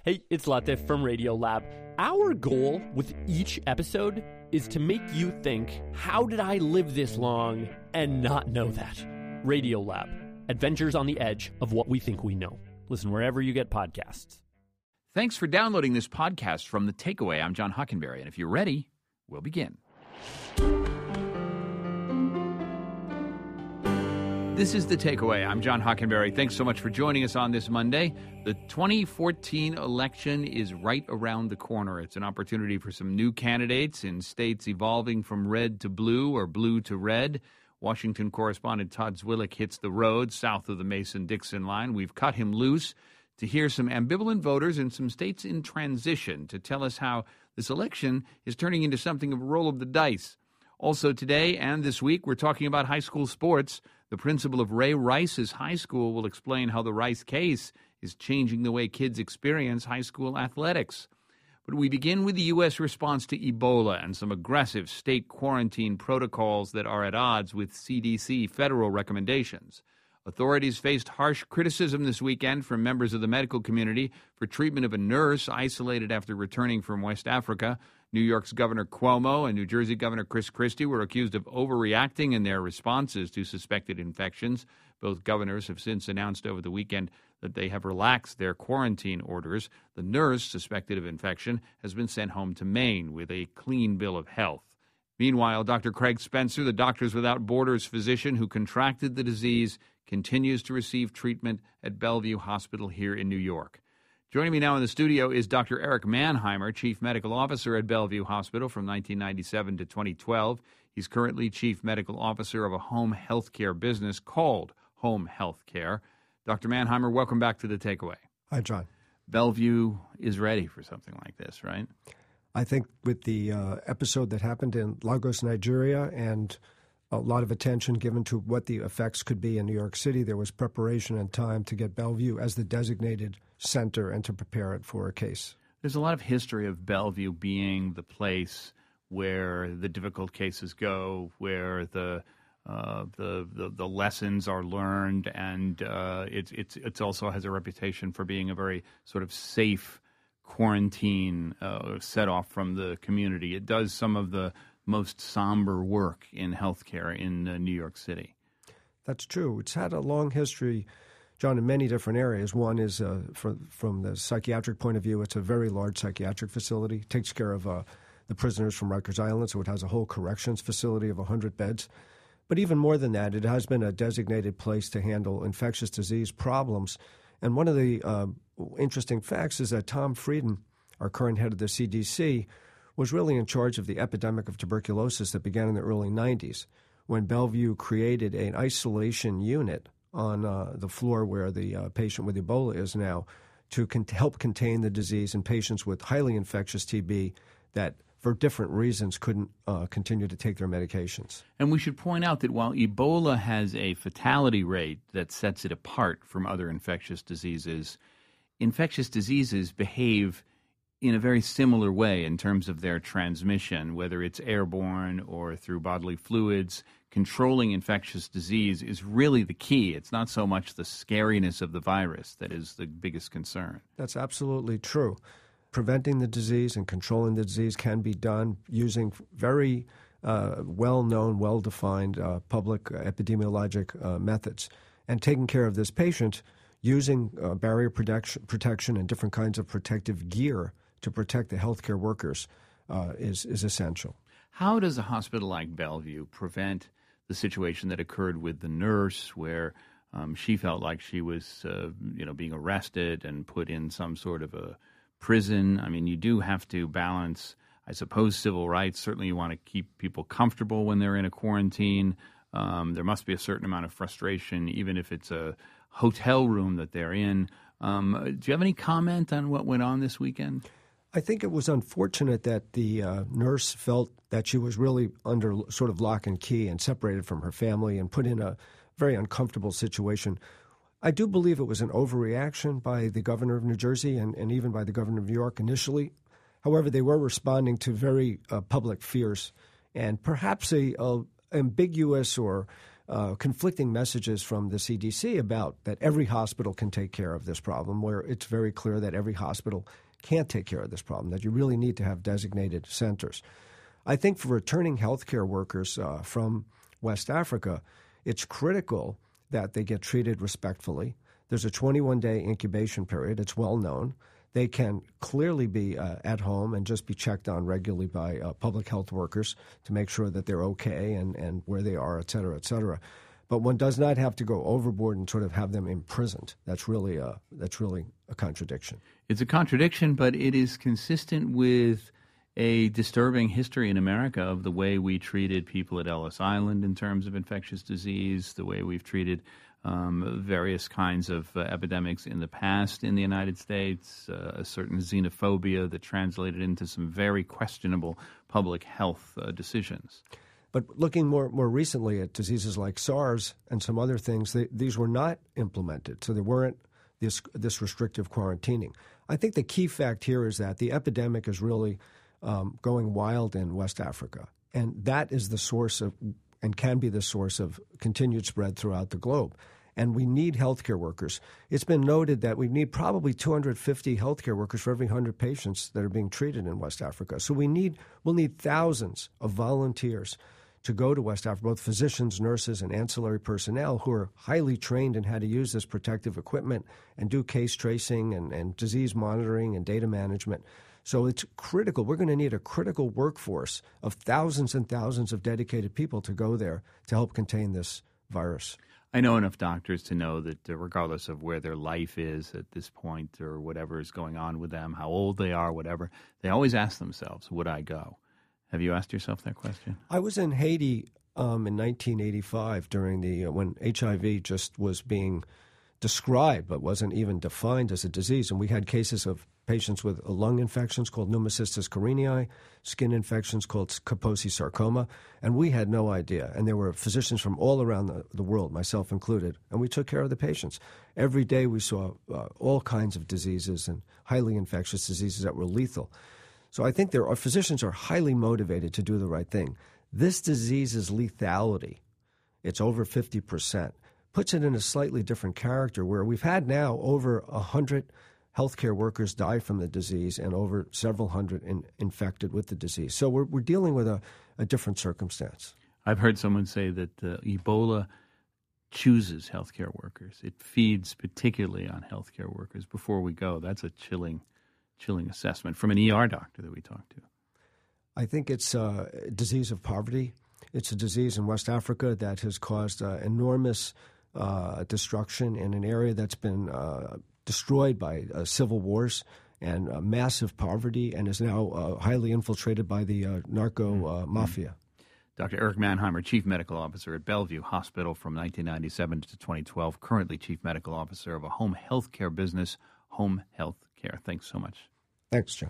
Hey, it's Latif from Radiolab. Our goal with each episode is to make you think, how did I live this long and not know that? Radiolab, adventures on the edge of what we think we know. Listen wherever you get podcasts. Thanks for downloading this podcast from The Takeaway. I'm John Hockenberry, and if you're ready, we'll begin. This is The Takeaway. I'm John Hockenberry. Thanks so much for joining us on this Monday. The 2014 election is right around the corner. It's an opportunity for some new candidates in states evolving from red to blue or blue to red. Washington correspondent Todd Zwillich hits the road south of the Mason-Dixon line. We've cut him loose to hear some ambivalent voters in some states in transition to tell us how this election is turning into something of a roll of the dice. Also today and this week, we're talking about high school sports. The principal of Ray Rice's high school will explain how the Rice case is changing the way kids experience high school athletics. But we begin with the U.S. response to Ebola and some aggressive state quarantine protocols that are at odds with CDC federal recommendations. Authorities faced harsh criticism this weekend from members of the medical community for treatment of a nurse isolated after returning from West Africa. New York's Governor Cuomo and New Jersey Governor Chris Christie were accused of overreacting in their responses to suspected infections. Both governors have since announced over the weekend that they have relaxed their quarantine orders. The nurse, suspected of infection, has been sent home to Maine with a clean bill of health. Meanwhile, Dr. Craig Spencer, the Doctors Without Borders physician who contracted the disease, continues to receive treatment at Bellevue Hospital here in New York. Joining me now in the studio is Dr. Eric Manheimer, Chief Medical Officer at Bellevue Hospital from 1997 to 2012. He's currently Chief Medical Officer of a home health care business called Home Health Care. Dr. Manheimer, welcome back to The Takeaway. Hi, John. Bellevue is ready for something like this, right? I think with the episode that happened in Lagos, Nigeria, and a lot of attention given to what the effects could be in New York City, there was preparation and time to get Bellevue as the designated center and to prepare it for a case. There's a lot of history of Bellevue being the place where the difficult cases go, where the lessons are learned, and it also has a reputation for being a very sort of safe quarantine set off from the community. It does some of the most somber work in healthcare in New York City. That's true. It's had a long history, John, in many different areas. One is from the psychiatric point of view, it's a very large psychiatric facility. It takes care of the prisoners from Rikers Island, so it has a whole corrections facility of 100 beds. But even more than that, it has been a designated place to handle infectious disease problems. And one of the interesting facts is that Tom Frieden, our current head of the CDC, was really in charge of the epidemic of tuberculosis that began in the early 90s when Bellevue created an isolation unit on the floor where the patient with Ebola is now to help contain the disease in patients with highly infectious TB that for different reasons couldn't continue to take their medications. And we should point out that while Ebola has a fatality rate that sets it apart from other infectious diseases behave in a very similar way in terms of their transmission, whether it's airborne or through bodily fluids. Controlling infectious disease is really the key. It's not so much the scariness of the virus that is the biggest concern. That's absolutely true. Preventing the disease and controlling the disease can be done using very well-known, well-defined public epidemiologic methods. And taking care of this patient using barrier protection and different kinds of protective gear to protect the healthcare workers is essential. How does a hospital like Bellevue prevent the situation that occurred with the nurse where she felt like she was being arrested and put in some sort of a prison? I mean, you do have to balance, I suppose, civil rights. Certainly you want to keep people comfortable when they're in a quarantine. There must be a certain amount of frustration, even if it's a hotel room that they're in. Do you have any comment on what went on this weekend? I think it was unfortunate that the nurse felt that she was really under sort of lock and key and separated from her family and put in a very uncomfortable situation. I do believe it was an overreaction by the governor of New Jersey and even by the governor of New York initially. However, they were responding to very public fears and perhaps a ambiguous or conflicting messages from the CDC about that every hospital can take care of this problem, where it's very clear that every hospital can't take care of this problem, that you really need to have designated centers. I think for returning healthcare workers from West Africa, it's critical that they get treated respectfully. There's a 21-day incubation period. It's well known. They can clearly be at home and just be checked on regularly by public health workers to make sure that they're okay and where they are, et cetera, et cetera. But one does not have to go overboard and sort of have them imprisoned. That's really a contradiction. It's a contradiction, but it is consistent with a disturbing history in America of the way we treated people at Ellis Island in terms of infectious disease, the way we've treated various kinds of epidemics in the past in the United States, a certain xenophobia that translated into some very questionable public health decisions. But looking more recently at diseases like SARS and some other things, these were not implemented, so there weren't this restrictive quarantining. I think the key fact here is that the epidemic is really going wild in West Africa, and that is the source of, and can be the source of, continued spread throughout the globe. And we need healthcare workers. It's been noted that we need probably 250 healthcare workers for every 100 patients that are being treated in West Africa. So we'll need thousands of volunteers to go to West Africa, both physicians, nurses, and ancillary personnel who are highly trained in how to use this protective equipment and do case tracing and disease monitoring and data management. So it's critical. We're going to need a critical workforce of thousands and thousands of dedicated people to go there to help contain this virus. I know enough doctors to know that regardless of where their life is at this point or whatever is going on with them, how old they are, whatever, they always ask themselves, would I go? Have you asked yourself that question? I was in Haiti in 1985 during when HIV just was being described but wasn't even defined as a disease. And we had cases of patients with lung infections called pneumocystis carinii, skin infections called Kaposi sarcoma, and we had no idea. And there were physicians from all around the world, myself included, and we took care of the patients. Every day we saw all kinds of diseases and highly infectious diseases that were lethal. So I think physicians are highly motivated to do the right thing. This disease's lethality, it's over 50%, puts it in a slightly different character where we've had now over 100 healthcare workers die from the disease and over several hundred infected with the disease. So we're dealing with a different circumstance. I've heard someone say that Ebola chooses healthcare workers. It feeds particularly on healthcare workers. Before we go, that's a chilling assessment from an ER doctor that we talked to. I think it's a disease of poverty. It's a disease in West Africa that has caused enormous destruction in an area that's been destroyed by civil wars and massive poverty and is now highly infiltrated by the narco mafia. Dr. Eric Manheimer, Chief Medical Officer at Bellevue Hospital from 1997 to 2012, currently Chief Medical Officer of a home health care business, Home Health Care. Thanks so much. Thanks, John.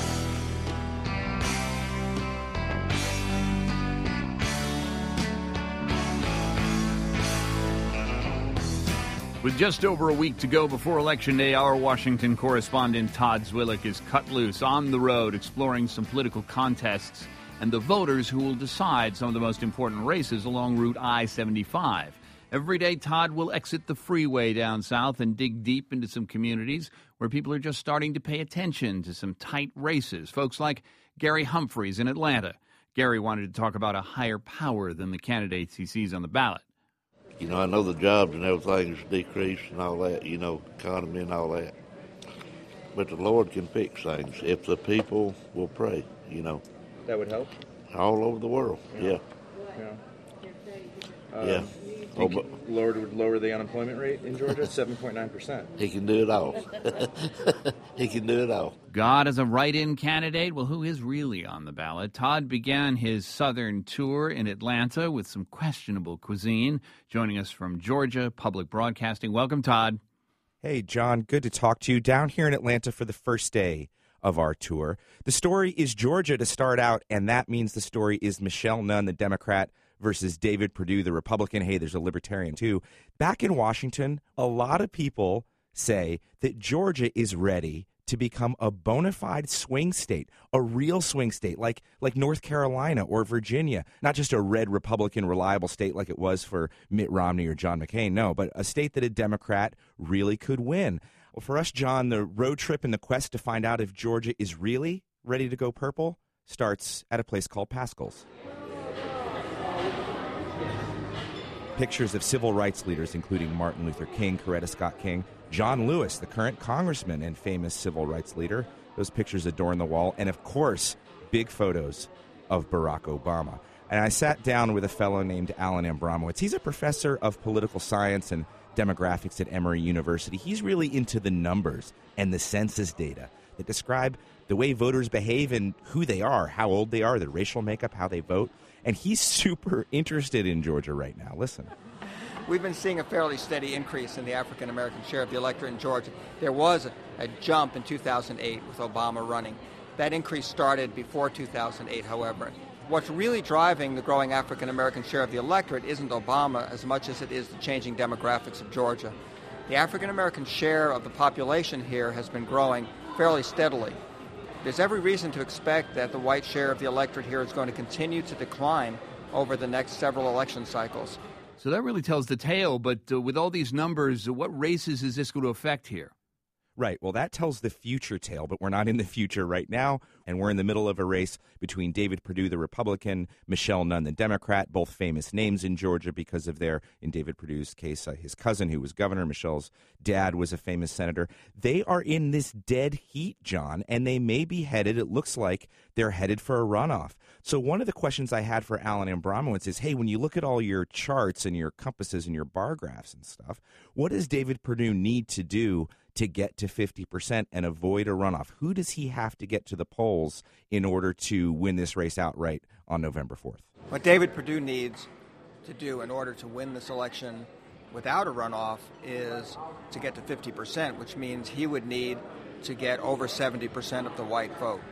With just over a week to go before Election Day, our Washington correspondent Todd Zwillich is cut loose on the road exploring some political contests and the voters who will decide some of the most important races along Route I-75. Every day, Todd will exit the freeway down south and dig deep into some communities where people are just starting to pay attention to some tight races. Folks like Gary Humphreys in Atlanta. Gary wanted to talk about a higher power than the candidates he sees on the ballot. You know, I know the jobs and everything is decreased and all that, you know, economy and all that. But the Lord can fix things if the people will pray, you know. That would help? All over the world, yeah. Yeah. Lord would lower the unemployment rate in Georgia? 7.9%. He can do it all. He can do it all. God as a write-in candidate? Well, who is really on the ballot? Todd began his southern tour in Atlanta with some questionable cuisine. Joining us from Georgia Public Broadcasting. Welcome, Todd. Hey, John. Good to talk to you. Down here in Atlanta for the first day of our tour. The story is Georgia to start out, and that means the story is Michelle Nunn, the Democrat, versus David Perdue, the Republican. Hey, there's a Libertarian, too. Back in Washington, a lot of people say that Georgia is ready to become a bona fide swing state, a real swing state like North Carolina or Virginia, not just a red Republican reliable state like it was for Mitt Romney or John McCain, no, but a state that a Democrat really could win. Well, for us, John, the road trip and the quest to find out if Georgia is really ready to go purple starts at a place called Pascal's. Pictures of civil rights leaders, including Martin Luther King, Coretta Scott King, John Lewis, the current congressman and famous civil rights leader. Those pictures adorn the wall. And, of course, big photos of Barack Obama. And I sat down with a fellow named Alan Abramowitz. He's a professor of political science and demographics at Emory University. He's really into the numbers and the census data that describe the way voters behave and who they are, how old they are, their racial makeup, how they vote. And he's super interested in Georgia right now. Listen. We've been seeing a fairly steady increase in the African-American share of the electorate in Georgia. There was a jump in 2008 with Obama running. That increase started before 2008, however. What's really driving the growing African-American share of the electorate isn't Obama as much as it is the changing demographics of Georgia. The African-American share of the population here has been growing fairly steadily. There's every reason to expect that the white share of the electorate here is going to continue to decline over the next several election cycles. So that really tells the tale, but with all these numbers, what races is this going to affect here? Right. Well, that tells the future tale, but we're not in the future right now, and we're in the middle of a race between David Perdue, the Republican, Michelle Nunn, the Democrat, both famous names in Georgia because of their, in David Perdue's case, his cousin who was governor. Michelle's dad was a famous senator. They are in this dead heat, John, and they may be headed, it looks like they're headed for a runoff. So one of the questions I had for Alan Abramowitz is, hey, when you look at all your charts and your compasses and your bar graphs and stuff, what does David Perdue need to do to get to 50% and avoid a runoff? Who does he have to get to the polls in order to win this race outright on November 4th? What David Perdue needs to do in order to win this election without a runoff is to get to 50%, which means he would need to get over 70% of the white vote.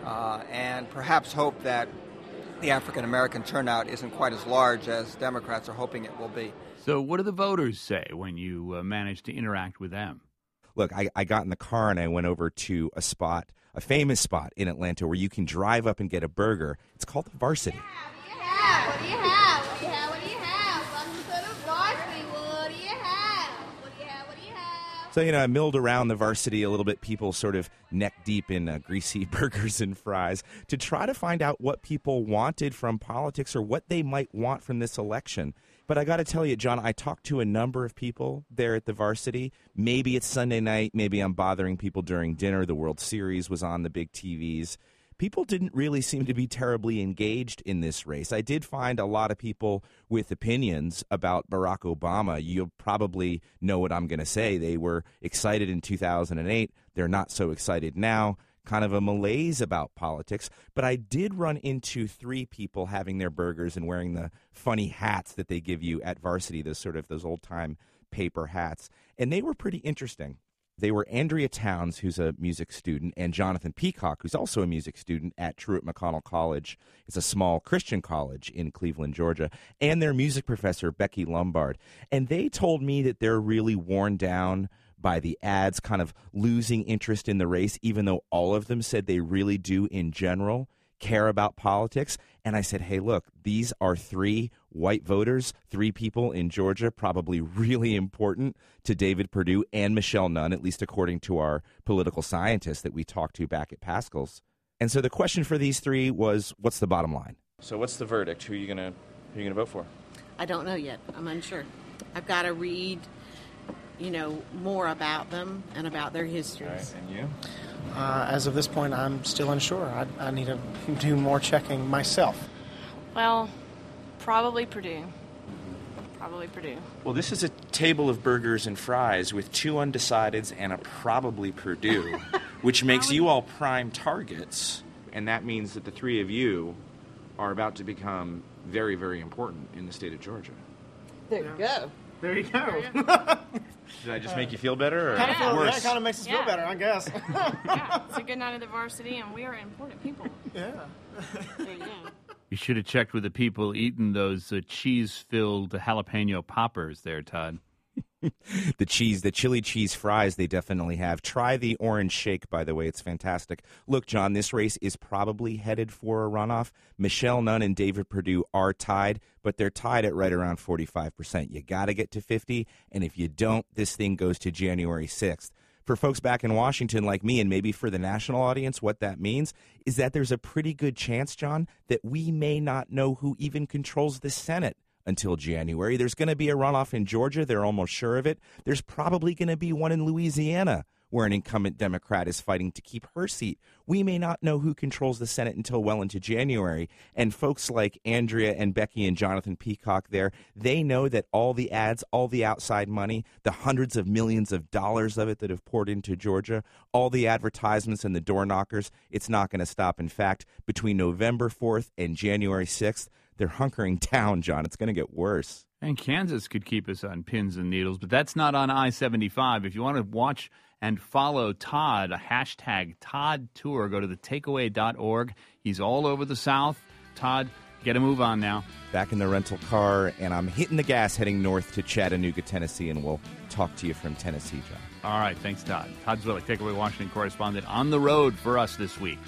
And perhaps hope that the African-American turnout isn't quite as large as Democrats are hoping it will be. So what do the voters say when you manage to interact with them? Look, I got in the car and I went over to a famous spot in Atlanta where you can drive up and get a burger. It's called the Varsity. What do you have? What do you have? What do you have? Welcome to the Varsity. What do you have? What do you have? What do you have? So, I milled around the Varsity a little bit, people sort of neck deep in greasy burgers and fries, to try to find out what people wanted from politics or what they might want from this election. But I got to tell you, John, I talked to a number of people there at the Varsity. Maybe it's Sunday night. Maybe I'm bothering people during dinner. The World Series was on the big TVs. People didn't really seem to be terribly engaged in this race. I did find a lot of people with opinions about Barack Obama. You'll probably know what I'm going to say. They were excited in 2008. They're not so excited now. Kind of a malaise about politics, but I did run into 3 people having their burgers and wearing the funny hats that they give you at Varsity, those old-time paper hats, and they were pretty interesting. They were Andrea Towns, who's a music student, and Jonathan Peacock, who's also a music student at Truett McConnell College. It's a small Christian college in Cleveland, Georgia, and their music professor, Becky Lombard. And they told me that they're really worn down by the ads, kind of losing interest in the race, even though all of them said they really do, in general, care about politics. And I said, hey, look, these are 3 white voters, 3 people in Georgia, probably really important to David Perdue and Michelle Nunn, at least according to our political scientists that we talked to back at Pascal's. And so the question for these 3 was, what's the bottom line? So what's the verdict? Who are you gonna vote for? I don't know yet. I'm unsure. I've got to read more about them and about their histories. Right, and you? As of this point, I'm still unsure. I need to do more checking myself. Well, probably Perdue. Probably Perdue. Well, this is a table of burgers and fries with 2 undecideds and a probably Perdue, which makes you all prime targets, and that means that the 3 of you are about to become very, very important in the state of Georgia. There you go. There you go. Did I just make you feel better? Or That kind of makes us feel better, I guess. Yeah, it's a good night at the Varsity, and we are important people. Yeah. There you go. You should have checked with the people eating those cheese-filled jalapeno poppers there, Todd. The chili cheese fries, they definitely have. Try the orange shake, by the way. It's fantastic. Look, John, this race is probably headed for a runoff. Michelle Nunn and David Perdue are tied, but they're tied at right around 45%. You got to get to 50, and if you don't, this thing goes to January 6th. For folks back in Washington like me, and maybe for the national audience, what that means is that there's a pretty good chance, John, that we may not know who even controls the Senate until January. There's going to be a runoff in Georgia. They're almost sure of it. There's probably going to be one in Louisiana where an incumbent Democrat is fighting to keep her seat. We may not know who controls the Senate until well into January. And folks like Andrea and Becky and Jonathan Peacock there, they know that all the ads, all the outside money, the hundreds of millions of dollars of it that have poured into Georgia, all the advertisements and the door knockers, it's not going to stop. In fact, between November 4th and January 6th, they're hunkering down, John. It's going to get worse. And Kansas could keep us on pins and needles, but that's not on I-75. If you want to watch and follow Todd, a hashtag Todd Tour, go to thetakeaway.org. He's all over the South. Todd, get a move on now. Back in the rental car, and I'm hitting the gas heading north to Chattanooga, Tennessee, and we'll talk to you from Tennessee, John. All right, thanks, Todd. Todd Zwillich, Takeaway Washington correspondent, on the road for us this week.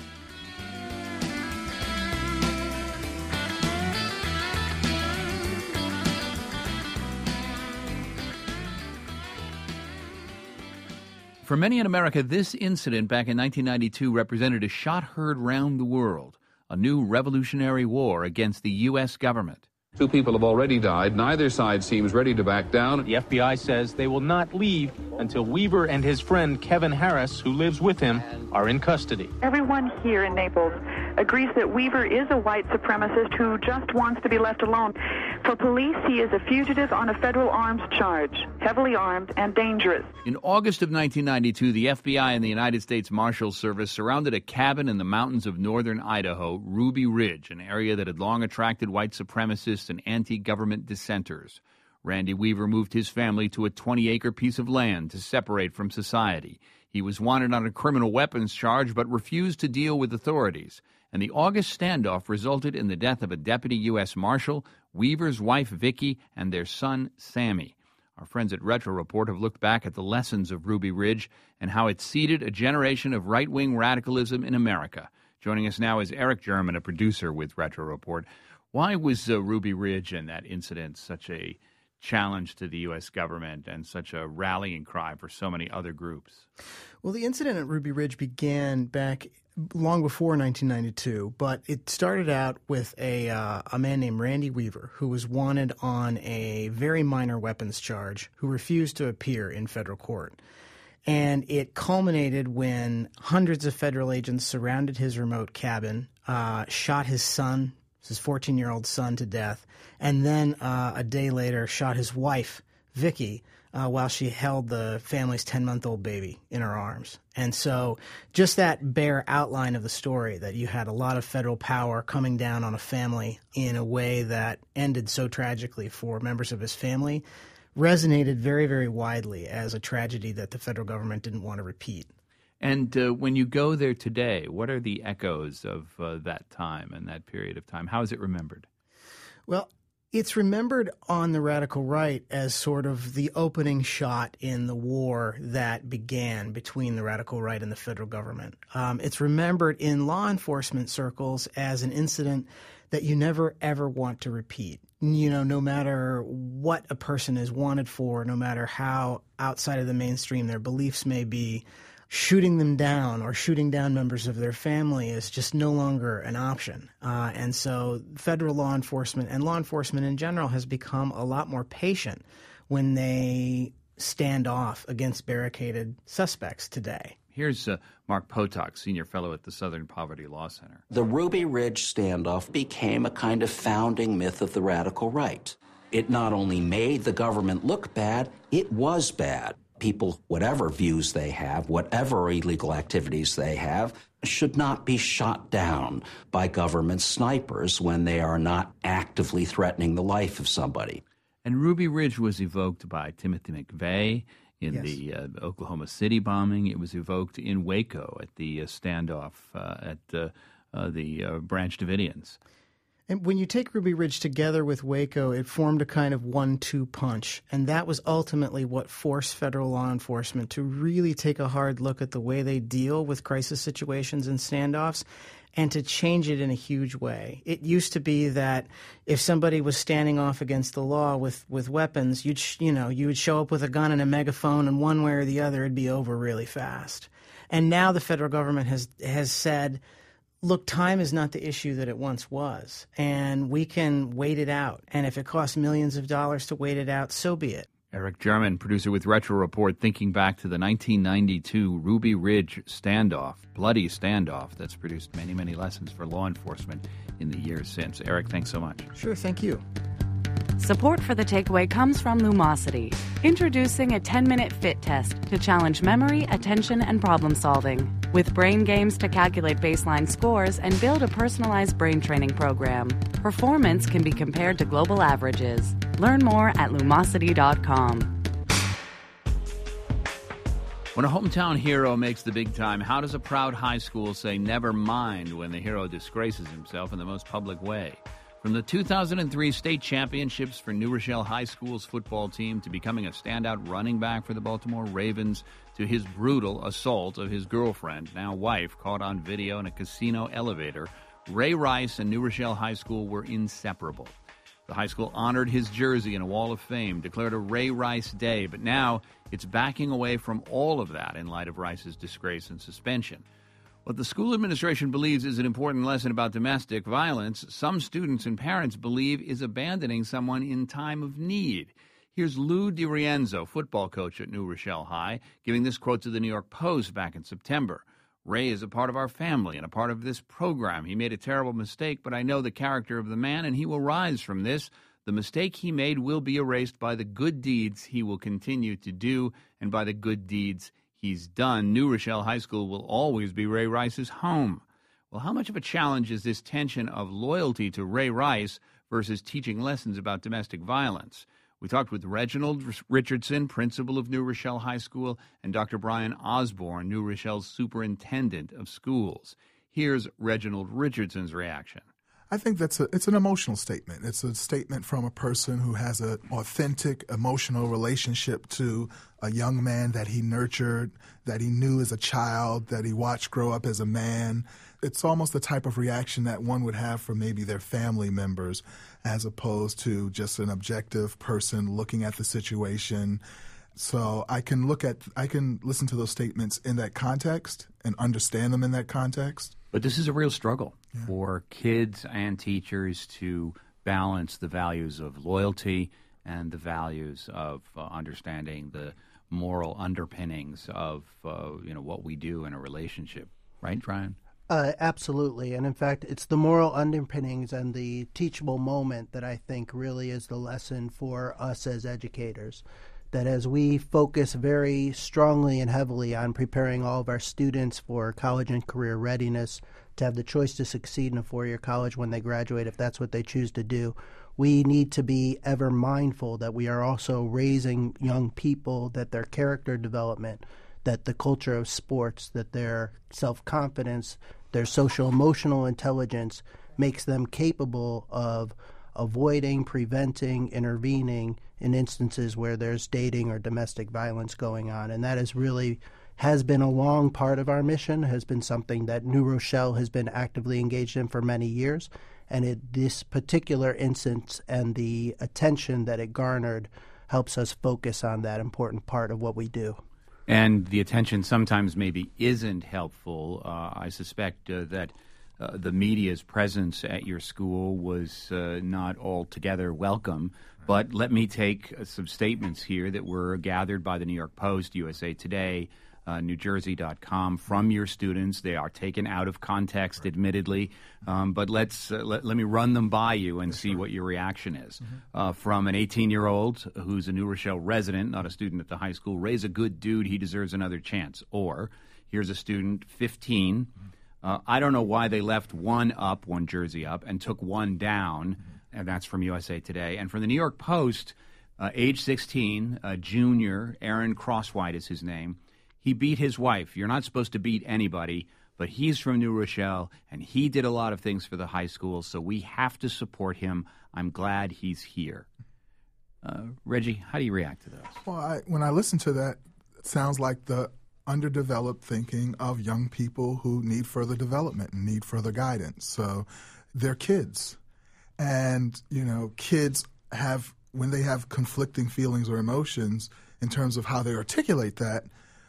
For many in America, this incident back in 1992 represented a shot heard round the world, a new revolutionary war against the U.S. government. 2 people have already died. Neither side seems ready to back down. The FBI says they will not leave until Weaver and his friend Kevin Harris, who lives with him, are in custody. Everyone here in Naples agrees that Weaver is a white supremacist who just wants to be left alone. For police, he is a fugitive on a federal arms charge, heavily armed and dangerous. In August of 1992, the FBI and the United States Marshal Service surrounded a cabin in the mountains of northern Idaho, Ruby Ridge, an area that had long attracted white supremacists and anti-government dissenters. Randy Weaver moved his family to a 20-acre piece of land to separate from society. He was wanted on a criminal weapons charge but refused to deal with authorities. And the August standoff resulted in the death of a deputy U.S. Marshal, Weaver's wife Vicky, and their son Sammy. Our friends at Retro Report have looked back at the lessons of Ruby Ridge and how it seeded a generation of right-wing radicalism in America. Joining us now is Eric German, a producer with Retro Report. Why was Ruby Ridge and that incident such a challenge to the U.S. government and such a rallying cry for so many other groups? Well, the incident at Ruby Ridge began back long before 1992, but it started out with a man named Randy Weaver, who was wanted on a very minor weapons charge, who refused to appear in federal court. And it culminated when hundreds of federal agents surrounded his remote cabin, shot his son, his 14-year-old son, to death, and then a day later shot his wife, Vicky, while she held the family's 10-month-old baby in her arms. And so just that bare outline of the story, that you had a lot of federal power coming down on a family in a way that ended so tragically for members of his family, resonated very, very widely as a tragedy that the federal government didn't want to repeat. And when you go there today, what are the echoes of that time and that period of time? How is it remembered? Well, it's remembered on the radical right as sort of the opening shot in the war that began between the radical right and the federal government. It's remembered in law enforcement circles as an incident that you never, ever want to repeat. You know, no matter what a person is wanted for, no matter how outside of the mainstream their beliefs may be, shooting them down or shooting down members of their family is just no longer an option. And so federal law enforcement and law enforcement in general has become a lot more patient when they stand off against barricaded suspects today. Here's Mark Potok, senior fellow at the Southern Poverty Law Center. The Ruby Ridge standoff became a kind of founding myth of the radical right. It not only made the government look bad, it was bad. People, whatever views they have, whatever illegal activities they have, should not be shot down by government snipers when they are not actively threatening the life of somebody. And Ruby Ridge was evoked by Timothy McVeigh in the Oklahoma City bombing. It was evoked in Waco at the standoff at the Branch Davidians. And when you take Ruby Ridge together with Waco, it formed a kind of 1-2 punch. And that was ultimately what forced federal law enforcement to really take a hard look at the way they deal with crisis situations and standoffs and to change it in a huge way. It used to be that if somebody was standing off against the law with weapons, you would show up with a gun and a megaphone, and one way or the other it'd be over really fast. And now the federal government has said, look, time is not the issue that it once was, and we can wait it out. And if it costs millions of dollars to wait it out, so be it. Eric German, producer with Retro Report, thinking back to the 1992 Ruby Ridge standoff, bloody standoff that's produced many, many lessons for law enforcement in the years since. Eric, thanks so much. Sure, thank you. Support for The Takeaway comes from Lumosity, introducing a 10-minute fit test to challenge memory, attention, and problem solving. With brain games to calculate baseline scores and build a personalized brain training program, performance can be compared to global averages. Learn more at Lumosity.com. When a hometown hero makes the big time, how does a proud high school say never mind when the hero disgraces himself in the most public way? From the 2003 state championships for New Rochelle High School's football team to becoming a standout running back for the Baltimore Ravens to his brutal assault of his girlfriend, now wife, caught on video in a casino elevator, Ray Rice and New Rochelle High School were inseparable. The high school honored his jersey in a wall of fame, declared a Ray Rice Day, but now it's backing away from all of that in light of Rice's disgrace and suspension. What the school administration believes is an important lesson about domestic violence, some students and parents believe is abandoning someone in time of need. Here's Lou DiRienzo, football coach at New Rochelle High, giving this quote to the New York Post back in September. Ray is a part of our family and a part of this program. He made a terrible mistake, but I know the character of the man, and he will rise from this. The mistake he made will be erased by the good deeds he will continue to do and by the good deeds he's done. New Rochelle High School will always be Ray Rice's home. Well, how much of a challenge is this tension of loyalty to Ray Rice versus teaching lessons about domestic violence? We talked with Reginald Richardson, principal of New Rochelle High School, and Dr. Brian Osborne, New Rochelle's superintendent of schools. Here's Reginald Richardson's reaction. I think it's an emotional statement. It's a statement from a person who has an authentic emotional relationship to a young man that he nurtured, that he knew as a child, that he watched grow up as a man. It's almost the type of reaction that one would have from maybe their family members as opposed to just an objective person looking at the situation. So I can listen to those statements in that context and understand them in that context. But this is a real struggle for kids and teachers to balance the values of loyalty and the values of understanding the moral underpinnings of what we do in a relationship. Right, Brian? Absolutely. And in fact, it's the moral underpinnings and the teachable moment that I think really is the lesson for us as educators. That as we focus very strongly and heavily on preparing all of our students for college and career readiness, to have the choice to succeed in a four-year college when they graduate, if that's what they choose to do, we need to be ever mindful that we are also raising young people, that their character development, that the culture of sports, that their self-confidence, their social-emotional intelligence makes them capable of avoiding, preventing, intervening in instances where there's dating or domestic violence going on. And that has been a long part of our mission, has been something that New Rochelle has been actively engaged in for many years. And this particular instance and the attention that it garnered helps us focus on that important part of what we do. And the attention sometimes maybe isn't helpful. I suspect that the media's presence at your school was not altogether welcome. But let me take some statements here that were gathered by the New York Post, USA Today, NewJersey.com from your students. They are taken out of context, admittedly, but let me run them by you and see what your reaction is. From an 18-year-old who's a New Rochelle resident, not a student at the high school, Ray's a good dude, he deserves another chance. Or here's a student, 15, I don't know why they left one jersey up, and took one down, and that's from USA Today. And from the New York Post, age 16, junior, Aaron Crosswhite is his name. He beat his wife. You're not supposed to beat anybody, but he's from New Rochelle, and he did a lot of things for the high school, so we have to support him. I'm glad he's here. Reggie, how do you react to those? Well, when I listen to that, it sounds like the underdeveloped thinking of young people who need further development and need further guidance. So they're kids. And, kids have, when they have conflicting feelings or emotions in terms of how they articulate that,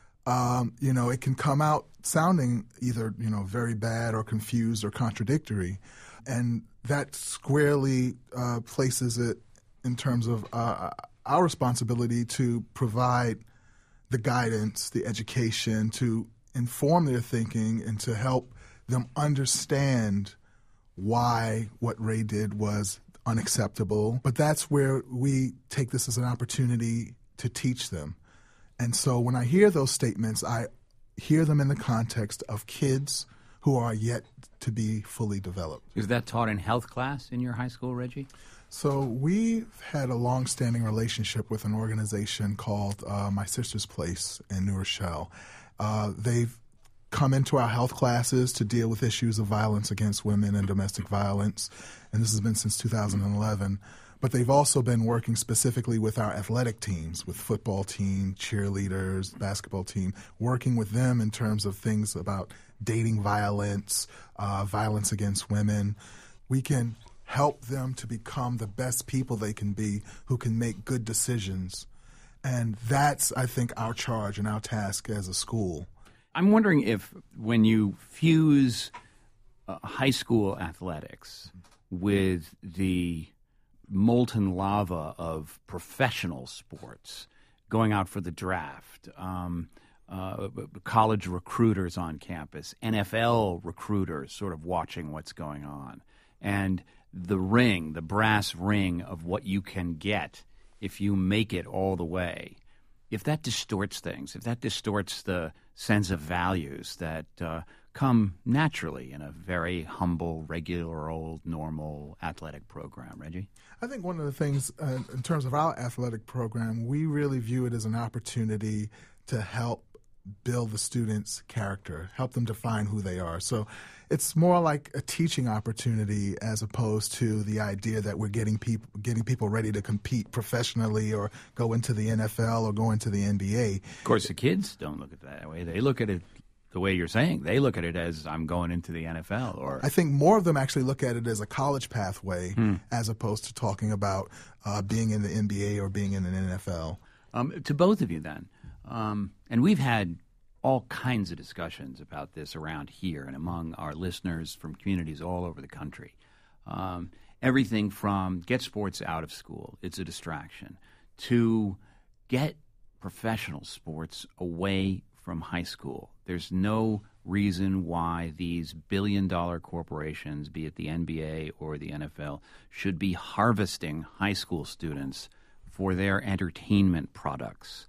it can come out sounding either, very bad or confused or contradictory. And that squarely places it in terms of our responsibility to provide the guidance, the education, to inform their thinking and to help them understand why what Ray did was unacceptable. But that's where we take this as an opportunity to teach them. And so when I hear those statements, I hear them in the context of kids who are yet to be fully developed. Is that taught in health class in your high school, Reggie? So we've had a long-standing relationship with an organization called My Sister's Place in New Rochelle. They've come into our health classes to deal with issues of violence against women and domestic violence, and this has been since 2011. But they've also been working specifically with our athletic teams, with football team, cheerleaders, basketball team, working with them in terms of things about dating violence, violence against women. We can help them to become the best people they can be, who can make good decisions. And that's, I think, our charge and our task as a school. I'm wondering if when you fuse high school athletics with the molten lava of professional sports, going out for the draft, college recruiters on campus, NFL recruiters sort of watching what's going on, and the brass ring of what you can get if you make it all the way, if that distorts things, if that distorts the sense of values that come naturally in a very humble, regular, old, normal athletic program. Reggie? I think one of the things in terms of our athletic program, we really view it as an opportunity to help build the students' character, help them define who they are. So it's more like a teaching opportunity as opposed to the idea that we're getting people ready to compete professionally or go into the NFL or go into the NBA. Of course, the kids don't look at it that way. They look at it the way you're saying. They look at it as, I'm going into the NFL. Or I think more of them actually look at it as a college pathway as opposed to talking about being in the NBA or being in an NFL. To both of you then, and we've had all kinds of discussions about this around here and among our listeners from communities all over the country. Everything from get sports out of school, it's a distraction, to get professional sports away from high school. There's no reason why these billion-dollar corporations, be it the NBA or the NFL, should be harvesting high school students for their entertainment products.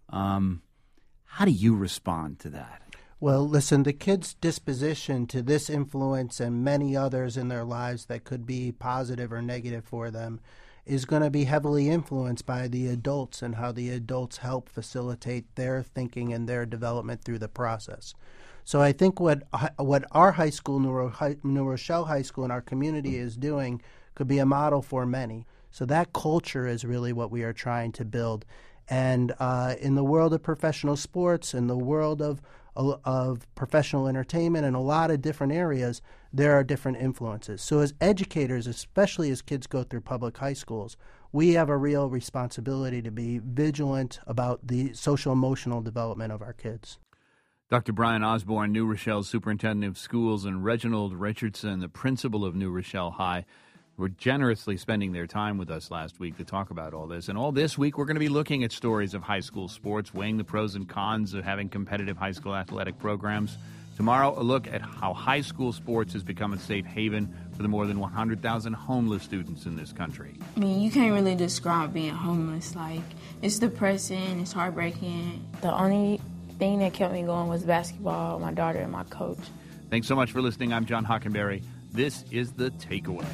How do you respond to that? Well, listen, the kids' disposition to this influence and many others in their lives that could be positive or negative for them is going to be heavily influenced by the adults and how the adults help facilitate their thinking and their development through the process. So I think what our high school, New Rochelle High School, and our community is doing could be a model for many. So that culture is really what we are trying to build. And in the world of professional sports, in the world of professional entertainment, and a lot of different areas, there are different influences. So as educators, especially as kids go through public high schools, we have a real responsibility to be vigilant about the social-emotional development of our kids. Dr. Brian Osborne, New Rochelle's Superintendent of Schools, and Reginald Richardson, the principal of New Rochelle High, were generously spending their time with us last week to talk about all this. And all this week, we're going to be looking at stories of high school sports, weighing the pros and cons of having competitive high school athletic programs. Tomorrow, a look at how high school sports has become a safe haven for the more than 100,000 homeless students in this country. I mean, you can't really describe being homeless. Like, it's depressing, it's heartbreaking. The only thing that kept me going was basketball, my daughter, and my coach. Thanks so much for listening. I'm John Hockenberry. This is The Takeaway.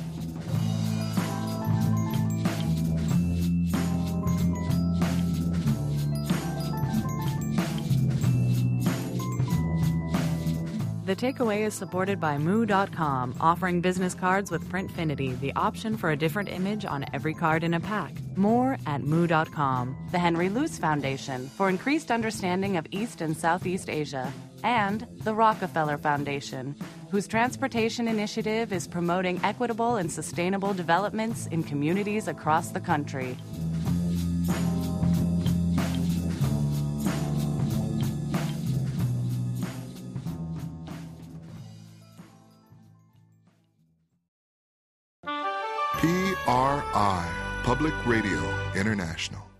The Takeaway is supported by Moo.com, offering business cards with Printfinity, the option for a different image on every card in a pack. More at Moo.com. The Henry Luce Foundation, for increased understanding of East and Southeast Asia. And the Rockefeller Foundation, whose transportation initiative is promoting equitable and sustainable developments in communities across the country. PRI, Public Radio International.